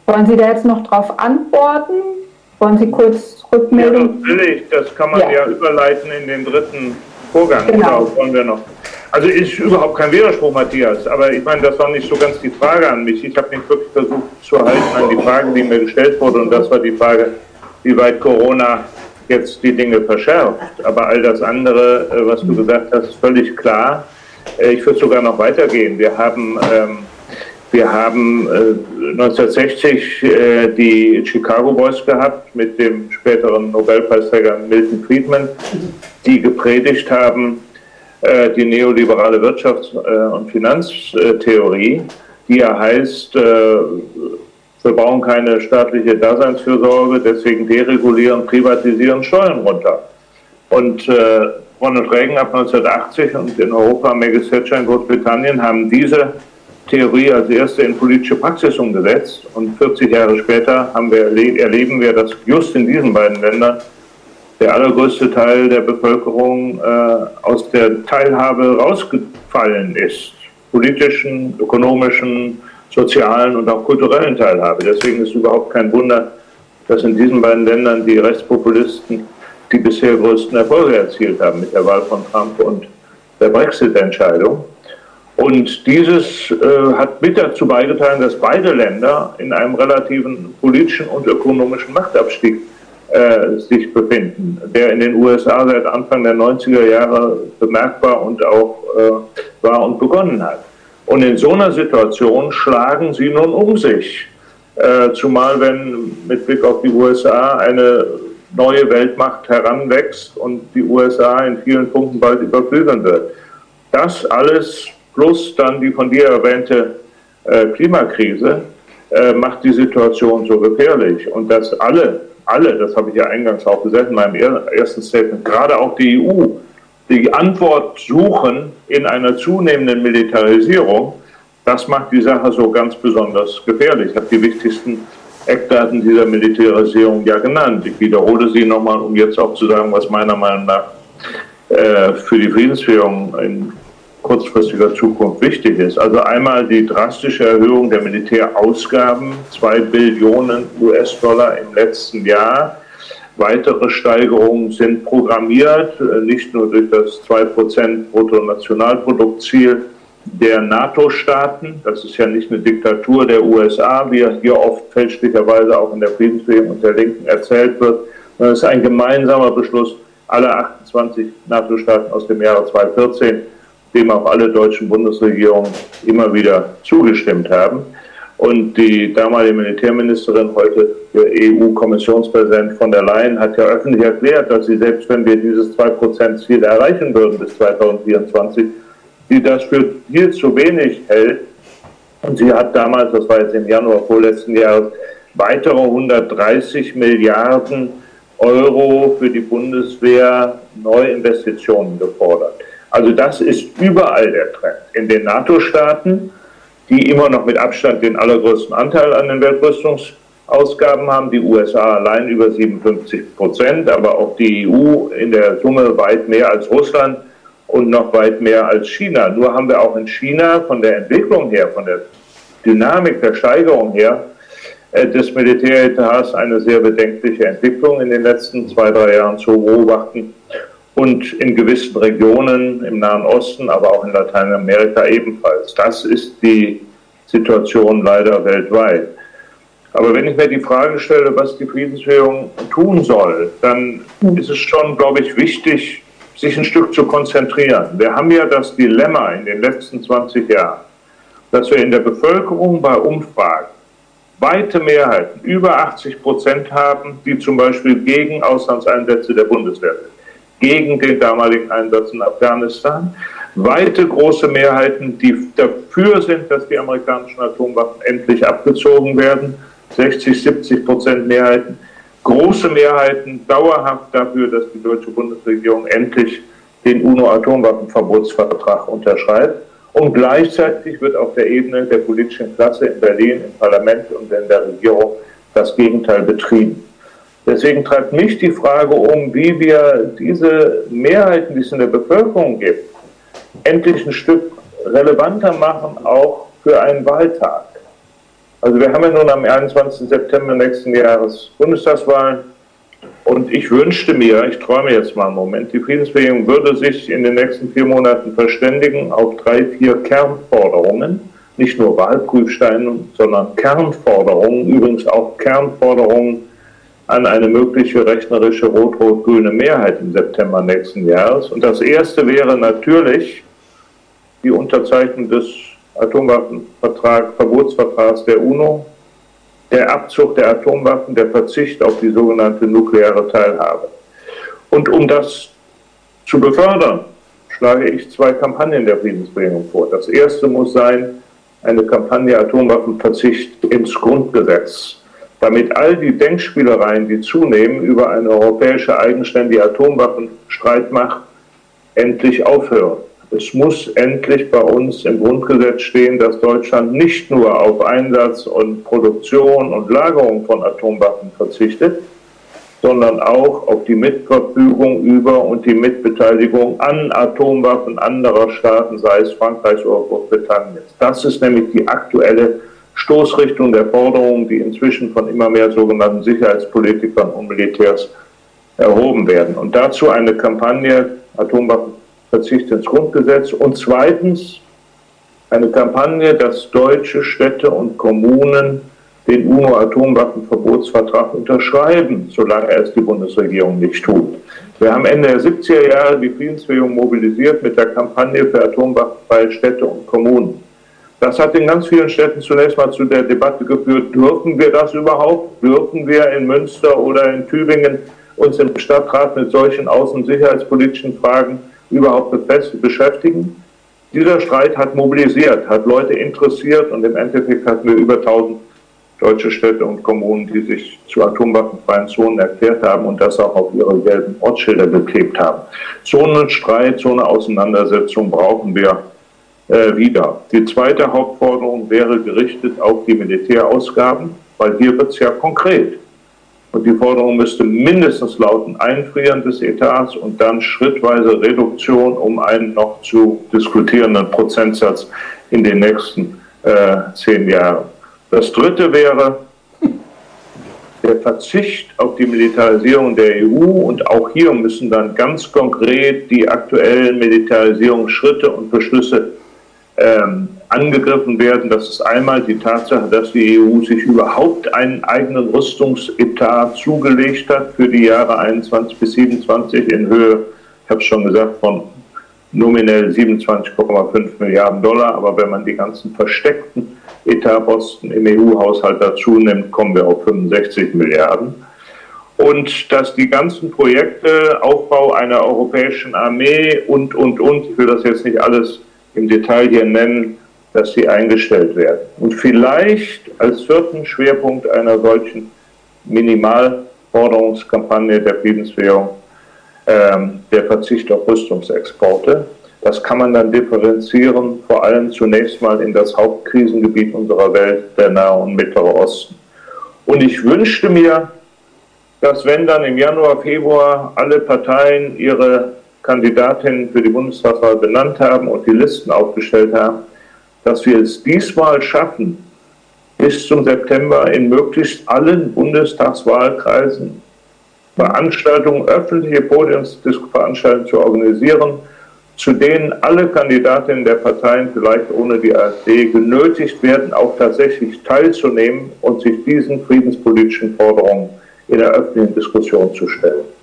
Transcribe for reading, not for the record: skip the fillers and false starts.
Wollen Sie da jetzt noch drauf antworten? Wollen Sie kurz Rückmeldung? Ja, natürlich, das kann man ja überleiten in den dritten Vorgang. Genau. Wollen wir noch. Also ist überhaupt kein Widerspruch, Matthias, aber ich meine, das war nicht so ganz die Frage an mich. Ich habe mich wirklich versucht zu halten an die Frage, die mir gestellt wurde, und das war die Frage, wie weit Corona jetzt die Dinge verschärft. Aber all das andere, was du gesagt hast, ist völlig klar. Ich würde sogar noch weitergehen. Wir haben 1960 die Chicago Boys gehabt mit dem späteren Nobelpreisträger Milton Friedman, die gepredigt haben, die neoliberale Wirtschafts- und Finanztheorie, die ja heißt, wir brauchen keine staatliche Daseinsfürsorge, deswegen deregulieren, privatisieren, Steuern runter. Und Ronald Reagan ab 1980 und in Europa Maggie Thatcher in Großbritannien haben diese Theorie als erste in politische Praxis umgesetzt. Und 40 Jahre später erleben wir, dass just in diesen beiden Ländern der allergrößte Teil der Bevölkerung aus der Teilhabe rausgefallen ist. Politischen, ökonomischen, sozialen und auch kulturellen Teilhabe. Deswegen ist überhaupt kein Wunder, dass in diesen beiden Ländern die Rechtspopulisten die bisher größten Erfolge erzielt haben mit der Wahl von Trump und der Brexit-Entscheidung. Und dieses hat mit dazu beigetragen, dass beide Länder in einem relativen politischen und ökonomischen Machtabstieg sich befinden, der in den USA seit Anfang der 90er Jahre bemerkbar und auch war und begonnen hat. Und in so einer Situation schlagen sie nun um sich, zumal wenn mit Blick auf die USA eine neue Weltmacht heranwächst und die USA in vielen Punkten bald überflügeln wird. Das alles plus dann die von dir erwähnte Klimakrise macht die Situation so gefährlich. Und dass alle, das habe ich ja eingangs auch gesagt in meinem ersten Statement, gerade auch die EU, die Antwort suchen in einer zunehmenden Militarisierung, das macht die Sache so ganz besonders gefährlich. Ich habe die wichtigsten Eckdaten dieser Militarisierung ja genannt. Ich wiederhole sie nochmal, um jetzt auch zu sagen, was meiner Meinung nach für die Friedensführung in kurzfristiger Zukunft wichtig ist. Also einmal die drastische Erhöhung der Militärausgaben, 2 Billionen US-Dollar im letzten Jahr. Weitere Steigerungen sind programmiert, nicht nur durch das 2% Bruttonationalproduktziel der NATO-Staaten. Das ist ja nicht eine Diktatur der USA, wie hier oft fälschlicherweise auch in der Friedensbewegung und der Linken erzählt wird, sondern es ist ein gemeinsamer Beschluss aller 28 NATO-Staaten aus dem Jahre 2014, dem auch alle deutschen Bundesregierungen immer wieder zugestimmt haben. Und die damalige Militärministerin, heute der EU-Kommissionspräsident von der Leyen, hat ja öffentlich erklärt, dass sie, selbst wenn wir dieses 2%-Ziel erreichen würden bis 2024, sie das für viel zu wenig hält. Und sie hat damals, das war jetzt im Januar vorletzten Jahres, weitere 130 Milliarden Euro für die Bundeswehr Neuinvestitionen gefordert. Also das ist überall der Trend. In den NATO-Staaten, die immer noch mit Abstand den allergrößten Anteil an den Weltrüstungsausgaben haben, die USA allein über 57%, aber auch die EU in der Summe weit mehr als Russland und noch weit mehr als China. Nur haben wir auch in China von der Entwicklung her, von der Dynamik der Steigerung her, des Militäretats eine sehr bedenkliche Entwicklung in den letzten 2-3 Jahren zu beobachten. Und in gewissen Regionen im Nahen Osten, aber auch in Lateinamerika ebenfalls. Das ist die Situation leider weltweit. Aber wenn ich mir die Frage stelle, was die Friedensbewegung tun soll, dann ist es schon, glaube ich, wichtig, sich ein Stück zu konzentrieren. Wir haben ja das Dilemma in den letzten 20 Jahren, dass wir in der Bevölkerung bei Umfragen weite Mehrheiten, über 80% haben, die zum Beispiel gegen Auslandseinsätze der Bundeswehr sind, gegen den damaligen Einsatz in Afghanistan. Weite große Mehrheiten, die dafür sind, dass die amerikanischen Atomwaffen endlich abgezogen werden. 60-70% Mehrheiten. Große Mehrheiten dauerhaft dafür, dass die deutsche Bundesregierung endlich den UNO-Atomwaffenverbotsvertrag unterschreibt. Und gleichzeitig wird auf der Ebene der politischen Klasse in Berlin, im Parlament und in der Regierung das Gegenteil betrieben. Deswegen treibt mich die Frage um, wie wir diese Mehrheiten, die es in der Bevölkerung gibt, endlich ein Stück relevanter machen, auch für einen Wahltag. Also wir haben ja nun am 21. September nächsten Jahres Bundestagswahlen und ich wünschte mir, ich träume jetzt mal einen Moment, die Friedensbewegung würde sich in den nächsten 4 Monaten verständigen auf 3, 4 Kernforderungen, nicht nur Wahlprüfsteine, sondern Kernforderungen, übrigens auch Kernforderungen an eine mögliche rechnerische rot-rot-grüne Mehrheit im September nächsten Jahres. Und das erste wäre natürlich die Unterzeichnung des Verbotsvertrags der UNO, der Abzug der Atomwaffen, der Verzicht auf die sogenannte nukleare Teilhabe. Und um das zu befördern, schlage ich 2 Kampagnen der Friedensbewegung vor. Das erste muss sein, eine Kampagne Atomwaffenverzicht ins Grundgesetz, damit all die Denkspielereien, die zunehmen über eine europäische eigenständige Atomwaffenstreitmacht, endlich aufhören. Es muss endlich bei uns im Grundgesetz stehen, dass Deutschland nicht nur auf Einsatz und Produktion und Lagerung von Atomwaffen verzichtet, sondern auch auf die Mitverfügung über und die Mitbeteiligung an Atomwaffen anderer Staaten, sei es Frankreichs oder Großbritanniens. Das ist nämlich die aktuelle Stoßrichtung der Forderungen, die inzwischen von immer mehr sogenannten Sicherheitspolitikern und Militärs erhoben werden. Und dazu eine Kampagne Atomwaffenverzicht ins Grundgesetz und zweitens eine Kampagne, dass deutsche Städte und Kommunen den UNO-Atomwaffenverbotsvertrag unterschreiben, solange es die Bundesregierung nicht tut. Wir haben Ende der 70er Jahre die Friedensbewegung mobilisiert mit der Kampagne für atomwaffenfreie Städte und Kommunen. Das hat in ganz vielen Städten zunächst mal zu der Debatte geführt, dürfen wir das überhaupt? Dürfen wir in Münster oder in Tübingen uns im Stadtrat mit solchen außen- und sicherheitspolitischen Fragen überhaupt beschäftigen? Dieser Streit hat mobilisiert, hat Leute interessiert und im Endeffekt hatten wir über 1000 deutsche Städte und Kommunen, die sich zu atomwaffenfreien Zonen erklärt haben und das auch auf ihre gelben Ortsschilder geklebt haben. So einen Streit, so eine Auseinandersetzung brauchen wir wieder. Die zweite Hauptforderung wäre gerichtet auf die Militärausgaben, weil hier wird es ja konkret. Und die Forderung müsste mindestens lauten Einfrieren des Etats und dann schrittweise Reduktion um einen noch zu diskutierenden Prozentsatz in den nächsten 10 Jahren. Das dritte wäre der Verzicht auf die Militarisierung der EU und auch hier müssen dann ganz konkret die aktuellen Militarisierungsschritte und Beschlüsse angegriffen werden. Das ist einmal die Tatsache, dass die EU sich überhaupt einen eigenen Rüstungsetat zugelegt hat für die Jahre 21 bis 27 in Höhe, ich habe es schon gesagt, von nominell 27,5 Milliarden Dollar. Aber wenn man die ganzen versteckten Etatposten im EU-Haushalt dazu nimmt, kommen wir auf 65 Milliarden. Und dass die ganzen Projekte, Aufbau einer europäischen Armee und, ich will das jetzt nicht alles im Detail hier nennen, dass sie eingestellt werden. Und vielleicht als 4. Schwerpunkt einer solchen Minimalforderungskampagne der Friedensbewegung der Verzicht auf Rüstungsexporte. Das kann man dann differenzieren, vor allem zunächst mal in das Hauptkrisengebiet unserer Welt, der Nahe und Mittlere Osten. Und ich wünschte mir, dass wenn dann im Januar, Februar alle Parteien ihre Kandidatinnen für die Bundestagswahl benannt haben und die Listen aufgestellt haben, dass wir es diesmal schaffen, bis zum September in möglichst allen Bundestagswahlkreisen Veranstaltungen, öffentliche Podiumsveranstaltungen zu organisieren, zu denen alle Kandidatinnen der Parteien, vielleicht ohne die AfD, genötigt werden, auch tatsächlich teilzunehmen und sich diesen friedenspolitischen Forderungen in der öffentlichen Diskussion zu stellen.